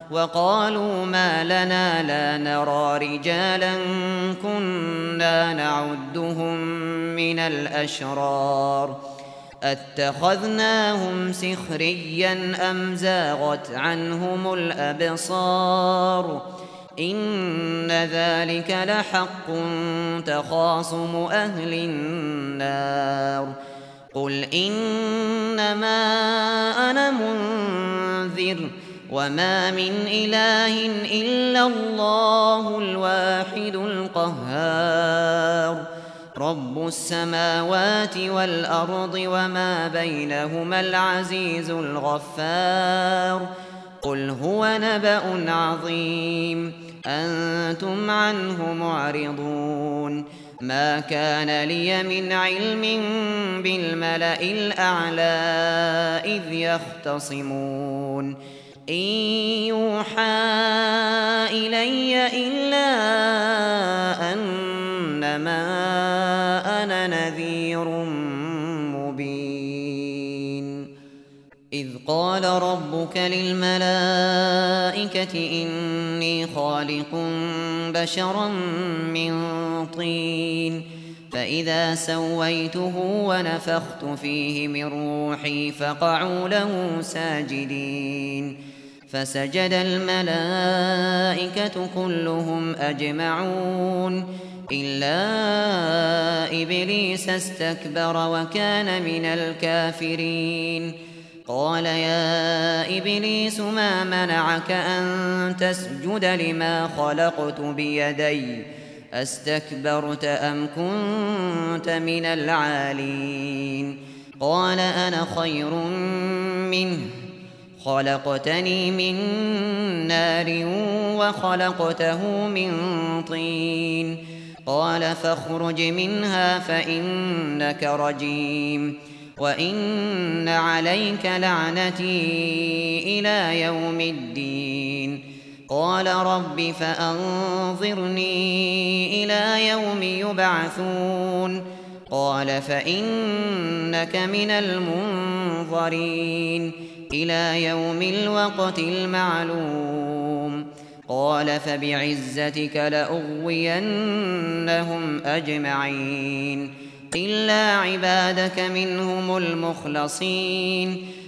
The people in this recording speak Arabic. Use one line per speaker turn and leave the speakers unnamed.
وقالوا ما لنا لا نرى رجالا كنا نعدهم من الأشرار أتخذناهم سخريا أم زاغت عنهم الأبصار إن ذلك لحق تخاصم أهل النار قل إنما أنا منذر وما من إله إلا الله الواحد القهار رب السماوات والأرض وما بينهما العزيز الغفار قل هو نبأ عظيم أنتم عنه معرضون ما كان لي من علم بالملأ الأعلى إذ يختصمون إن يوحى إلي إلا أنما أنا نذير مبين إذ قال ربك للملائكة إني خالق بشرا من طين فإذا سويته ونفخت فيه من روحي فقعوا له ساجدين فسجد الملائكة كلهم أجمعون إلا إبليس استكبر وكان من الكافرين قال يا إبليس ما منعك أن تسجد لما خلقت بيدي أستكبرت أم كنت من العالين قال أنا خير منه خلقتني من نار وخلقته من طين قال فاخرج منها فإنك رجيم وإن عليك لعنتي إلى يوم الدين قال رب فأنظرني إلى يوم يبعثون قال فإنك من المنظرين إلى يوم الوقت المعلوم قال فبعزتك لأغوينهم أجمعين إلا عبادك منهم المخلصين